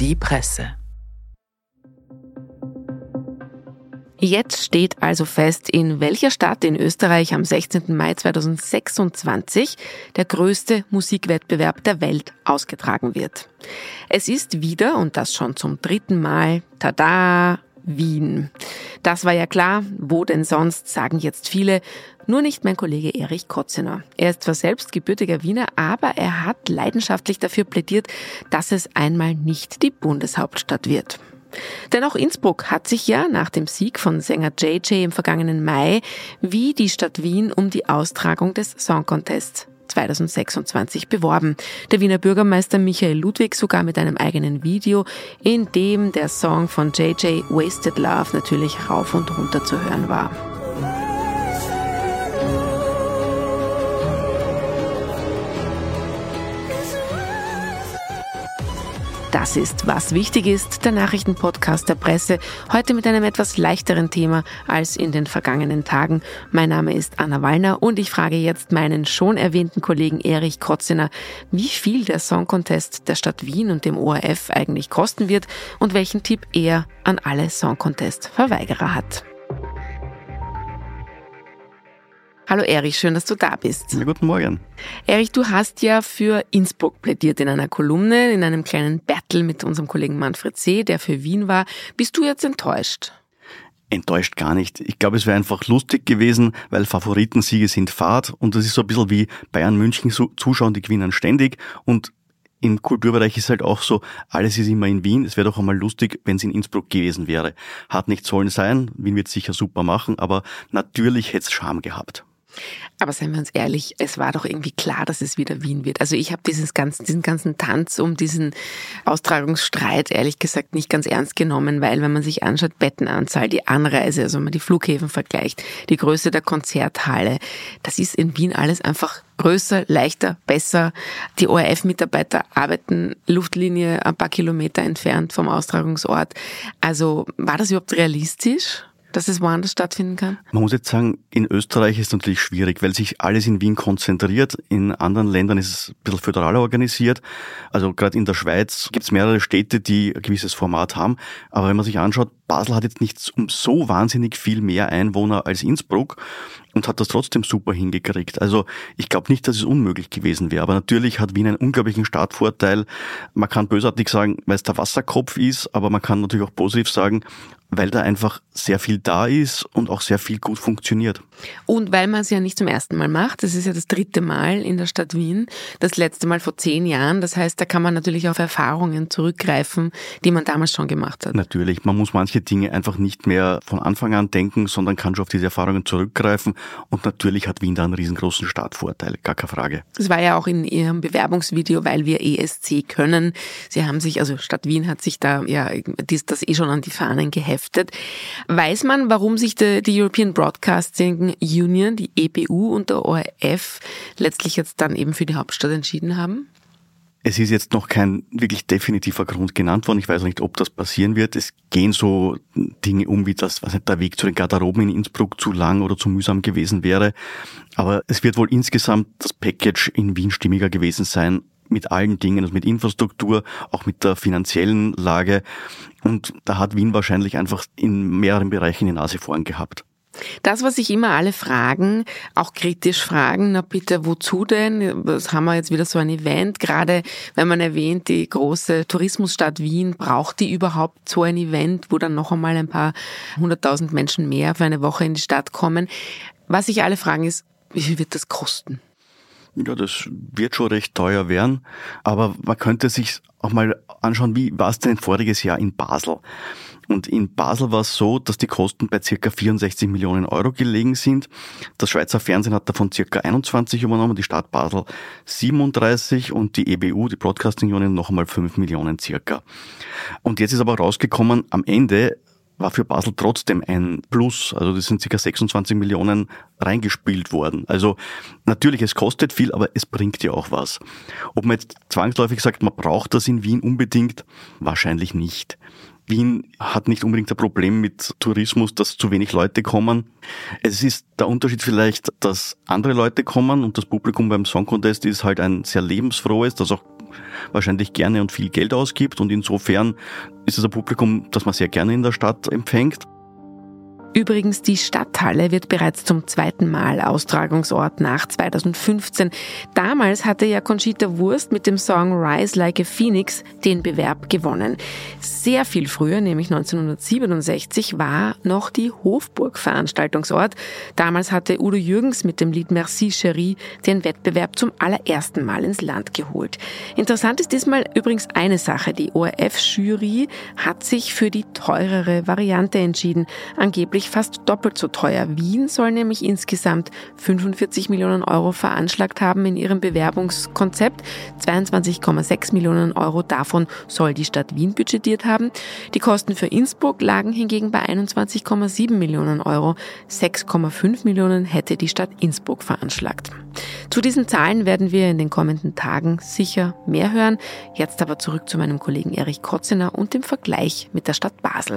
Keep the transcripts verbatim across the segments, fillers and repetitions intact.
Die Presse. Jetzt steht also fest, in welcher Stadt in Österreich am sechzehnten Mai zweitausendsechsundzwanzig der größte Musikwettbewerb der Welt ausgetragen wird. Es ist wieder, und das schon zum dritten Mal, tada, Wien. Das war ja klar, wo denn sonst, sagen jetzt viele, nur nicht mein Kollege Erich Kotzener. Er ist zwar selbst gebürtiger Wiener, aber er hat leidenschaftlich dafür plädiert, dass es einmal nicht die Bundeshauptstadt wird. Denn auch Innsbruck hat sich ja nach dem Sieg von Sänger J J im vergangenen Mai wie die Stadt Wien um die Austragung des Song Contests zweitausendsechsundzwanzig beworben. Der Wiener Bürgermeister Michael Ludwig sogar mit einem eigenen Video, in dem der Song von J J Wasted Love natürlich rauf und runter zu hören war. Das ist Was wichtig ist, der Nachrichtenpodcast der Presse, heute mit einem etwas leichteren Thema als in den vergangenen Tagen. Mein Name ist Anna Wallner und ich frage jetzt meinen schon erwähnten Kollegen Erich Kotzener, wie viel der Song Contest der Stadt Wien und dem O R F eigentlich kosten wird und welchen Tipp er an alle Song Contest-Verweigerer hat. Hallo Erich, schön, dass du da bist. Ja, guten Morgen. Erich, du hast ja für Innsbruck plädiert in einer Kolumne, in einem kleinen Battle mit unserem Kollegen Manfred See, der für Wien war. Bist du jetzt enttäuscht? Enttäuscht gar nicht. Ich glaube, es wäre einfach lustig gewesen, weil Favoritensiege sind Fahrt und das ist so ein bisschen wie Bayern München zuschauen, die gewinnen ständig und im Kulturbereich ist halt auch so, alles ist immer in Wien. Es wäre doch einmal lustig, wenn es in Innsbruck gewesen wäre. Hat nicht sollen sein, Wien wird sicher super machen, aber natürlich hätte es Charme gehabt. Aber seien wir uns ehrlich, es war doch irgendwie klar, dass es wieder Wien wird. Also ich habe dieses ganzen, diesen ganzen Tanz um diesen Austragungsstreit ehrlich gesagt nicht ganz ernst genommen, weil wenn man sich anschaut, Bettenanzahl, die Anreise, also wenn man die Flughäfen vergleicht, die Größe der Konzerthalle, das ist in Wien alles einfach größer, leichter, besser. Die O R F-Mitarbeiter arbeiten Luftlinie ein paar Kilometer entfernt vom Austragungsort. Also war das überhaupt realistisch, dass es woanders stattfinden kann? Man muss jetzt sagen, in Österreich ist es natürlich schwierig, weil sich alles in Wien konzentriert. In anderen Ländern ist es ein bisschen föderaler organisiert. Also gerade in der Schweiz gibt es mehrere Städte, die ein gewisses Format haben. Aber wenn man sich anschaut, Basel hat jetzt nicht um so wahnsinnig viel mehr Einwohner als Innsbruck und hat das trotzdem super hingekriegt. Also ich glaube nicht, dass es unmöglich gewesen wäre. Aber natürlich hat Wien einen unglaublichen Startvorteil. Man kann bösartig sagen, weil es der Wasserkopf ist, aber man kann natürlich auch positiv sagen, weil da einfach sehr viel da ist und auch sehr viel gut funktioniert. Und weil man es ja nicht zum ersten Mal macht, das ist ja das dritte Mal in der Stadt Wien, das letzte Mal vor zehn Jahren, das heißt, da kann man natürlich auf Erfahrungen zurückgreifen, die man damals schon gemacht hat. Natürlich, man muss manche Dinge einfach nicht mehr von Anfang an denken, sondern kann schon auf diese Erfahrungen zurückgreifen und natürlich hat Wien da einen riesengroßen Startvorteil, gar keine Frage. Das war ja auch in Ihrem Bewerbungsvideo, weil wir E S C können. Sie haben sich, also Stadt Wien hat sich da ja das eh schon an die Fahnen geheftet. Weiß man, warum sich die, die European Broadcasting Union, die E B U und der O R F letztlich jetzt dann eben für die Hauptstadt entschieden haben? Es ist jetzt noch kein wirklich definitiver Grund genannt worden. Ich weiß auch nicht, ob das passieren wird. Es gehen so Dinge um, wie das, was nicht, der Weg zu den Garderoben in Innsbruck zu lang oder zu mühsam gewesen wäre. Aber es wird wohl insgesamt das Package in Wien stimmiger gewesen sein, mit allen Dingen, also mit Infrastruktur, auch mit der finanziellen Lage. Und da hat Wien wahrscheinlich einfach in mehreren Bereichen die Nase vorn gehabt. Das, was sich immer alle fragen, auch kritisch fragen, na bitte, wozu denn? Das haben wir jetzt wieder so ein Event, gerade wenn man erwähnt, die große Tourismusstadt Wien, braucht die überhaupt so ein Event, wo dann noch einmal ein paar hunderttausend Menschen mehr für eine Woche in die Stadt kommen? Was sich alle fragen ist, wie viel wird das kosten? Ja, das wird schon recht teuer werden, aber man könnte sich auch mal anschauen, wie war es denn voriges Jahr in Basel? Und in Basel war es so, dass die Kosten bei circa vierundsechzig Millionen Euro gelegen sind. Das Schweizer Fernsehen hat davon circa einundzwanzig übernommen, die Stadt Basel siebenunddreißig und die E B U, die Broadcasting Union, noch einmal fünf Millionen circa. Und jetzt ist aber rausgekommen, am Ende war für Basel trotzdem ein Plus. Also das sind circa sechsundzwanzig Millionen reingespielt worden. Also natürlich, es kostet viel, aber es bringt ja auch was. Ob man jetzt zwangsläufig sagt, man braucht das in Wien unbedingt, wahrscheinlich nicht. Wien hat nicht unbedingt ein Problem mit Tourismus, dass zu wenig Leute kommen. Es ist der Unterschied vielleicht, dass andere Leute kommen und das Publikum beim Song Contest ist halt ein sehr lebensfrohes, das auch wahrscheinlich gerne und viel Geld ausgibt und insofern ist es ein Publikum, das man sehr gerne in der Stadt empfängt. Übrigens, die Stadthalle wird bereits zum zweiten Mal Austragungsort nach zweitausendfünfzehn. Damals hatte ja Conchita Wurst mit dem Song Rise Like a Phoenix den Bewerb gewonnen. Sehr viel früher, nämlich neunzehnhundertsiebenundsechzig, war noch die Hofburg Veranstaltungsort. Damals hatte Udo Jürgens mit dem Lied Merci Chérie den Wettbewerb zum allerersten Mal ins Land geholt. Interessant ist diesmal übrigens eine Sache. Die O R F-Jury hat sich für die teurere Variante entschieden. Angeblich fast doppelt so teuer. Wien soll nämlich insgesamt fünfundvierzig Millionen Euro veranschlagt haben in ihrem Bewerbungskonzept. zweiundzwanzig Komma sechs Millionen Euro davon soll die Stadt Wien budgetiert haben. Die Kosten für Innsbruck lagen hingegen bei einundzwanzig Komma sieben Millionen Euro. sechs Komma fünf Millionen hätte die Stadt Innsbruck veranschlagt. Zu diesen Zahlen werden wir in den kommenden Tagen sicher mehr hören. Jetzt aber zurück zu meinem Kollegen Erich Kotzener und dem Vergleich mit der Stadt Basel.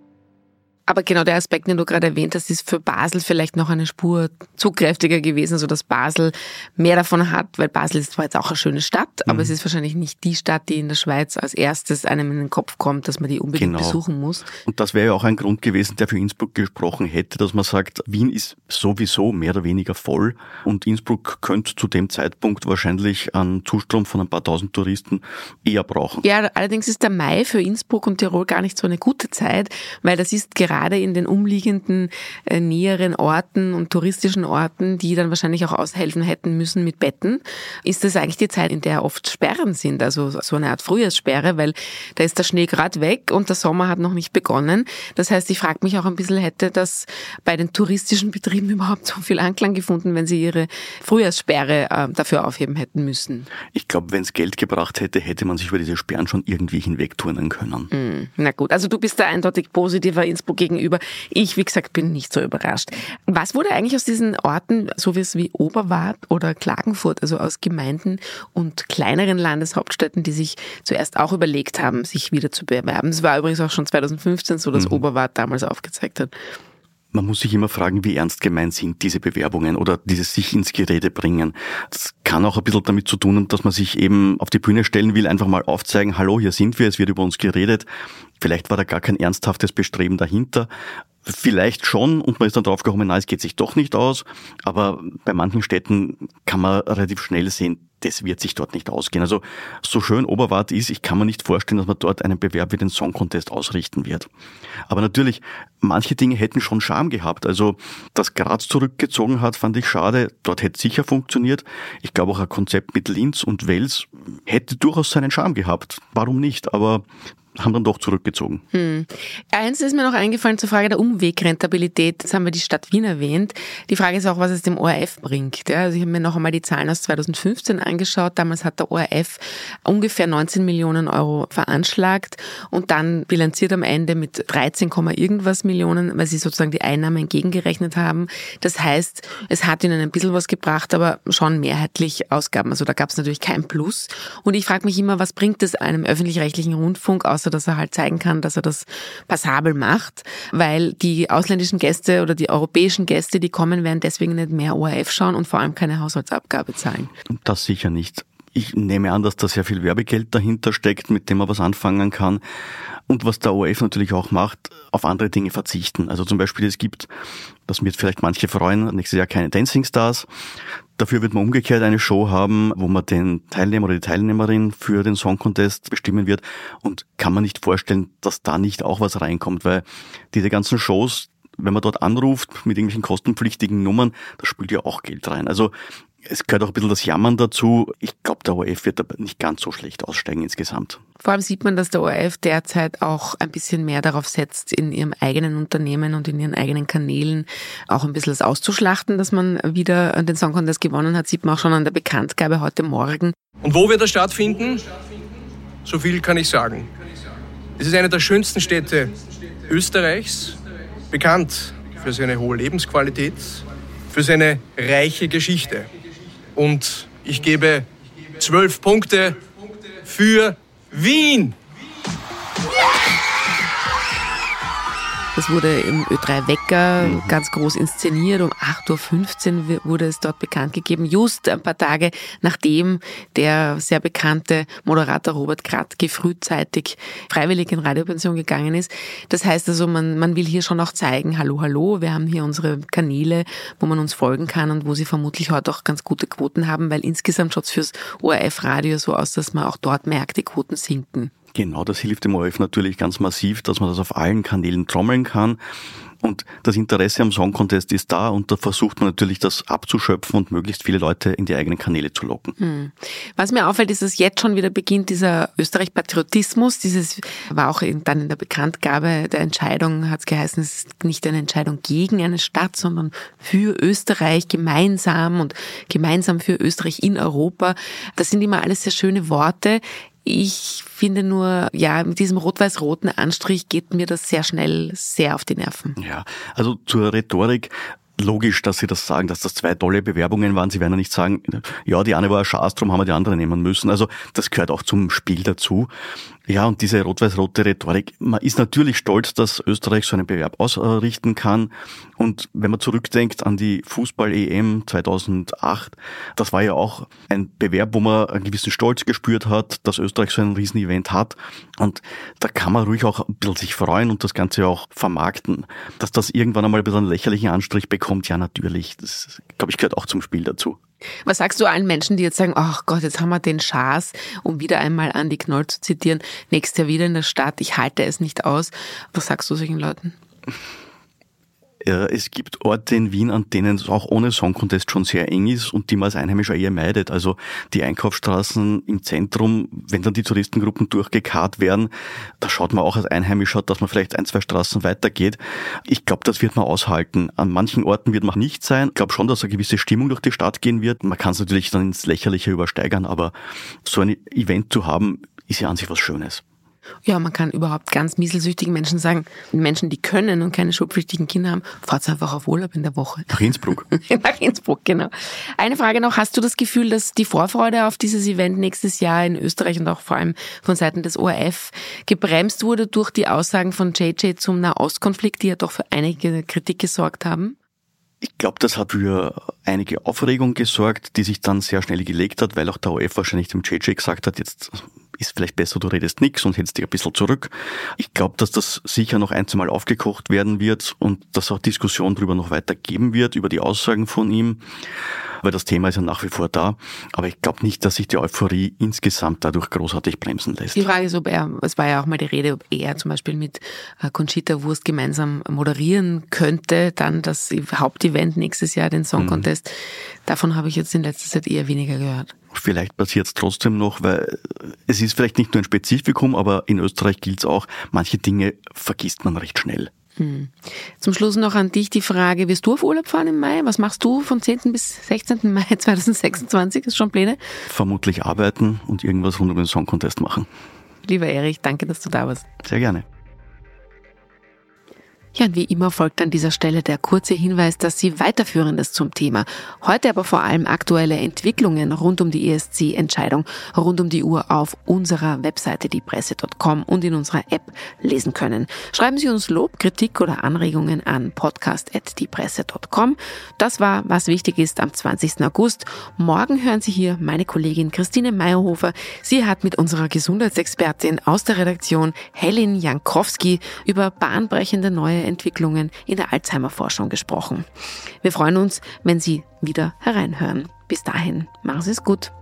Aber genau der Aspekt, den du gerade erwähnt hast, ist für Basel vielleicht noch eine Spur zugkräftiger gewesen, sodass Basel mehr davon hat, weil Basel ist zwar jetzt auch eine schöne Stadt, aber mhm. es ist wahrscheinlich nicht die Stadt, die in der Schweiz als erstes einem in den Kopf kommt, dass man die unbedingt genau. besuchen muss. Und das wäre ja auch ein Grund gewesen, der für Innsbruck gesprochen hätte, dass man sagt, Wien ist sowieso mehr oder weniger voll und Innsbruck könnte zu dem Zeitpunkt wahrscheinlich einen Zustrom von ein paar tausend Touristen eher brauchen. Ja, allerdings ist der Mai für Innsbruck und Tirol gar nicht so eine gute Zeit, weil das ist gerade Gerade in den umliegenden äh, näheren Orten und touristischen Orten, die dann wahrscheinlich auch aushelfen hätten müssen mit Betten, ist das eigentlich die Zeit, in der oft Sperren sind, also so eine Art Frühjahrssperre, weil da ist der Schnee gerade weg und der Sommer hat noch nicht begonnen. Das heißt, ich frage mich auch ein bisschen, hätte das bei den touristischen Betrieben überhaupt so viel Anklang gefunden, wenn sie ihre Frühjahrssperre äh, dafür aufheben hätten müssen? Ich glaube, wenn es Geld gebracht hätte, hätte man sich über diese Sperren schon irgendwie hinwegturnen können. Mm, na gut, also du bist da eindeutig positiver Innsbruck gegenüber. Ich, wie gesagt, bin nicht so überrascht. Was wurde eigentlich aus diesen Orten, so wie es wie Oberwart oder Klagenfurt, also aus Gemeinden und kleineren Landeshauptstädten, die sich zuerst auch überlegt haben, sich wieder zu bewerben? Es war übrigens auch schon zweitausendfünfzehn so, dass mhm. Oberwart damals aufgezeigt hat. Man muss sich immer fragen, wie ernst gemeint sind diese Bewerbungen oder dieses sich ins Gerede bringen. Das kann auch ein bisschen damit zu tun, dass man sich eben auf die Bühne stellen will, einfach mal aufzeigen, hallo, hier sind wir, es wird über uns geredet. Vielleicht war da gar kein ernsthaftes Bestreben dahinter. Vielleicht schon und man ist dann drauf gekommen, na, es geht sich doch nicht aus. Aber bei manchen Städten kann man relativ schnell sehen, das wird sich dort nicht ausgehen. Also so schön Oberwart ist, ich kann mir nicht vorstellen, dass man dort einen Bewerb wie den Song Contest ausrichten wird. Aber natürlich, manche Dinge hätten schon Charme gehabt. Also, dass Graz zurückgezogen hat, fand ich schade. Dort hätte es sicher funktioniert. Ich glaube auch ein Konzept mit Linz und Wels hätte durchaus seinen Charme gehabt. Warum nicht? Aber haben dann doch zurückgezogen. Hm. Eins ist mir noch eingefallen zur Frage der Umwegrentabilität. Jetzt haben wir die Stadt Wien erwähnt. Die Frage ist auch, was es dem O R F bringt. Ja, also ich habe mir noch einmal die Zahlen aus zweitausendfünfzehn angeschaut. Damals hat der O R F ungefähr neunzehn Millionen Euro veranschlagt und dann bilanziert am Ende mit dreizehn, irgendwas Millionen, weil sie sozusagen die Einnahmen entgegengerechnet haben. Das heißt, es hat ihnen ein bisschen was gebracht, aber schon mehrheitlich Ausgaben. Also da gab es natürlich kein Plus. Und ich frage mich immer, was bringt es einem öffentlich-rechtlichen Rundfunk, außer dass er halt zeigen kann, dass er das passabel macht, weil die ausländischen Gäste oder die europäischen Gäste, die kommen, werden deswegen nicht mehr O R F schauen und vor allem keine Haushaltsabgabe zahlen. Das sicher nicht. Ich nehme an, dass da sehr viel Werbegeld dahinter steckt, mit dem man was anfangen kann. Und was der O R F natürlich auch macht, auf andere Dinge verzichten. Also zum Beispiel, es gibt, das wird vielleicht manche freuen, nächstes Jahr keine Dancing Stars. Dafür wird man umgekehrt eine Show haben, wo man den Teilnehmer oder die Teilnehmerin für den Song Contest bestimmen wird. Und kann man nicht vorstellen, dass da nicht auch was reinkommt, weil diese ganzen Shows, wenn man dort anruft mit irgendwelchen kostenpflichtigen Nummern, da spielt ja auch Geld rein. Also es gehört auch ein bisschen das Jammern dazu. Ich glaube, der O R F wird aber nicht ganz so schlecht aussteigen insgesamt. Vor allem sieht man, dass der O R F derzeit auch ein bisschen mehr darauf setzt, in ihrem eigenen Unternehmen und in ihren eigenen Kanälen auch ein bisschen das auszuschlachten, dass man wieder den Song Contest gewonnen hat. Sieht man auch schon an der Bekanntgabe heute Morgen. Und wo wird er stattfinden? So viel kann ich sagen. Es ist eine der schönsten Städte Österreichs, bekannt für seine hohe Lebensqualität, für seine reiche Geschichte. Und ich gebe zwölf Punkte für Wien. Das wurde im Ö drei Wecker mhm. ganz groß inszeniert. Um acht Uhr fünfzehn wurde es dort bekannt gegeben, just ein paar Tage nachdem der sehr bekannte Moderator Robert Kratky frühzeitig freiwillig in Radiopension gegangen ist. Das heißt also, man, man will hier schon auch zeigen, hallo, hallo, wir haben hier unsere Kanäle, wo man uns folgen kann und wo sie vermutlich heute auch ganz gute Quoten haben, weil insgesamt schaut es fürs O R F-Radio so aus, dass man auch dort merkt, die Quoten sinken. Genau, das hilft dem O R F natürlich ganz massiv, dass man das auf allen Kanälen trommeln kann. Und das Interesse am Song Contest ist da und da versucht man natürlich, das abzuschöpfen und möglichst viele Leute in die eigenen Kanäle zu locken. Hm. Was mir auffällt, ist, dass jetzt schon wieder beginnt dieser Österreich-Patriotismus. Dieses war auch in, dann in der Bekanntgabe der Entscheidung, hat es geheißen, es ist nicht eine Entscheidung gegen eine Stadt, sondern für Österreich gemeinsam und gemeinsam für Österreich in Europa. Das sind immer alles sehr schöne Worte. Ich finde nur, ja, mit diesem rot-weiß-roten Anstrich geht mir das sehr schnell sehr auf die Nerven. Ja, also zur Rhetorik. Logisch, dass Sie das sagen, dass das zwei tolle Bewerbungen waren. Sie werden ja nicht sagen, ja, die eine war ein Schatz, darum haben wir die andere nehmen müssen. Also das gehört auch zum Spiel dazu. Ja, und diese rot-weiß-rote Rhetorik, man ist natürlich stolz, dass Österreich so einen Bewerb ausrichten kann. Und wenn man zurückdenkt an die Fußball-E M zweitausendacht, das war ja auch ein Bewerb, wo man einen gewissen Stolz gespürt hat, dass Österreich so ein Riesenevent hat. Und da kann man ruhig auch ein bisschen sich freuen und das Ganze auch vermarkten. Dass das irgendwann einmal ein bisschen einen lächerlichen Anstrich bekommt, ja natürlich, das, glaube ich, gehört auch zum Spiel dazu. Was sagst du allen Menschen, die jetzt sagen, ach Gott, jetzt haben wir den Schaß, um wieder einmal Andi Knoll zu zitieren, nächstes Jahr wieder in der Stadt, ich halte es nicht aus. Was sagst du solchen Leuten? Es gibt Orte in Wien, an denen es auch ohne Song Contest schon sehr eng ist und die man als Einheimischer eher meidet. Also die Einkaufsstraßen im Zentrum, wenn dann die Touristengruppen durchgekarrt werden, da schaut man auch als Einheimischer, dass man vielleicht ein, zwei Straßen weitergeht. Ich glaube, das wird man aushalten. An manchen Orten wird man nicht sein. Ich glaube schon, dass eine gewisse Stimmung durch die Stadt gehen wird. Man kann es natürlich dann ins Lächerliche übersteigern, aber so ein Event zu haben, ist ja an sich was Schönes. Ja, man kann überhaupt ganz mieselsüchtigen Menschen sagen, Menschen, die können und keine schulpflichtigen Kinder haben, fahrt einfach auf Urlaub in der Woche. Nach Innsbruck. Nach Innsbruck, genau. Eine Frage noch, hast du das Gefühl, dass die Vorfreude auf dieses Event nächstes Jahr in Österreich und auch vor allem von Seiten des O R F gebremst wurde durch die Aussagen von J J zum Nahostkonflikt, die ja doch für einige Kritik gesorgt haben? Ich glaube, das hat für einige Aufregung gesorgt, die sich dann sehr schnell gelegt hat, weil auch der O R F wahrscheinlich dem J J gesagt hat, jetzt ist vielleicht besser, du redest nix und hältst dich ein bisschen zurück. Ich glaube, dass das sicher noch ein, zwei Mal aufgekocht werden wird und dass auch Diskussion darüber noch weiter geben wird, über die Aussagen von ihm, weil das Thema ist ja nach wie vor da. Aber ich glaube nicht, dass sich die Euphorie insgesamt dadurch großartig bremsen lässt. Die Frage ist, ob er, es war ja auch mal die Rede, ob er zum Beispiel mit Conchita Wurst gemeinsam moderieren könnte, dann das Hauptevent nächstes Jahr, den Song Contest. Mhm. Davon habe ich jetzt in letzter Zeit eher weniger gehört. Vielleicht passiert es trotzdem noch, weil es ist vielleicht nicht nur ein Spezifikum, aber in Österreich gilt es auch, manche Dinge vergisst man recht schnell. Hm. Zum Schluss noch an dich die Frage, wirst du auf Urlaub fahren im Mai? Was machst du von zehnten bis sechzehnten Mai zweitausendsechsundzwanzig? Hast du schon Pläne? Vermutlich arbeiten und irgendwas rund um den Song Contest machen. Lieber Erich, danke, dass du da warst. Sehr gerne. Ja, und wie immer folgt an dieser Stelle der kurze Hinweis, dass Sie Weiterführendes zum Thema, heute aber vor allem aktuelle Entwicklungen rund um die E S C-Entscheidung rund um die Uhr auf unserer Webseite diepresse punkt com und in unserer App lesen können. Schreiben Sie uns Lob, Kritik oder Anregungen an podcast at diepresse punkt com. Das war, was wichtig ist, am zwanzigsten August. Morgen hören Sie hier meine Kollegin Christine Meyerhofer. Sie hat mit unserer Gesundheitsexpertin aus der Redaktion Helen Jankowski über bahnbrechende neue Entwicklungen in der Alzheimer-Forschung gesprochen. Wir freuen uns, wenn Sie wieder hereinhören. Bis dahin, machen Sie es gut.